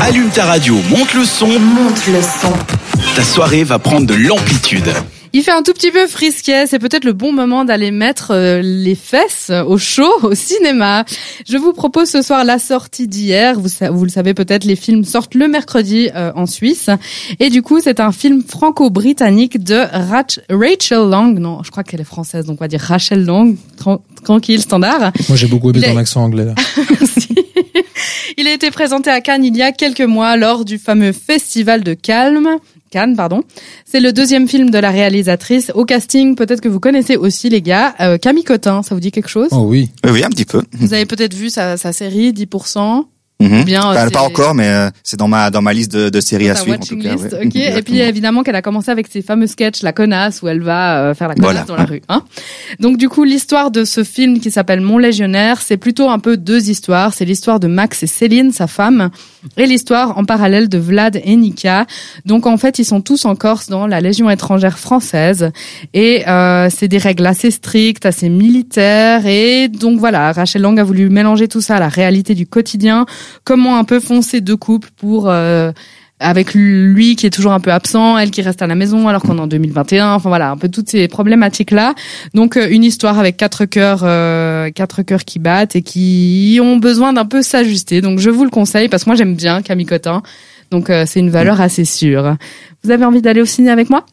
Allume ta radio, monte le son. Monte le son. Ta soirée va prendre de l'amplitude. Il fait un tout petit peu frisquet, c'est peut-être le bon moment d'aller mettre les fesses au chaud au cinéma. Je vous propose ce soir la sortie d'hier. Vous le savez peut-être, les films sortent le mercredi en Suisse. Et du coup, c'est un film franco-britannique de Rachel Lang. Non, je crois qu'elle est française, donc on va dire Rachel Lang. Tranquille, standard. Moi, j'ai beaucoup aimé ton accent anglais, là. Il a été présenté à Cannes il y a quelques mois lors du fameux festival de Cannes. C'est le deuxième film de la réalisatrice. Au casting, peut-être que vous connaissez aussi les gars. Camille Cotin, ça vous dit quelque chose? Oh oui. Oui, un petit peu. Vous avez peut-être vu sa série 10%. Bien, pas encore, mais c'est dans ma liste de séries à suivre en tout cas. Ouais. Okay. Et puis évidemment qu'elle a commencé avec ses fameux sketchs La Connasse, où elle va faire la connasse dans la rue. Hein. Donc du coup, l'histoire de ce film qui s'appelle Mon Légionnaire, c'est plutôt un peu deux histoires. C'est l'histoire de Max et Céline, sa femme, et l'histoire en parallèle de Vlad et Nika. Donc en fait, ils sont tous en Corse dans la Légion étrangère française, et c'est des règles assez strictes, assez militaires. Et donc voilà, Rachel Lang a voulu mélanger tout ça à la réalité du quotidien. Comment un peu font ces deux couples pour avec lui qui est toujours un peu absent, elle qui reste à la maison alors qu'on est en 2021. Enfin voilà, un peu toutes ces problématiques là. Donc une histoire avec quatre cœurs qui battent et qui ont besoin d'un peu s'ajuster. Donc je vous le conseille parce que moi j'aime bien Camille Cotin. Donc c'est une valeur assez sûre. Vous avez envie d'aller au ciné avec moi?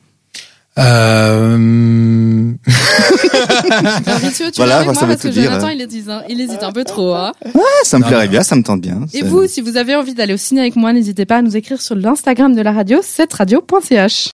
Voilà, ça veut tout dire. Jonathan, il hésite un peu trop. Hein. Ouais, ça me plairait bien, ça me tente bien. Et vous, si vous avez envie d'aller au ciné avec moi, n'hésitez pas à nous écrire sur l'Instagram de la radio, cetteradio.ch.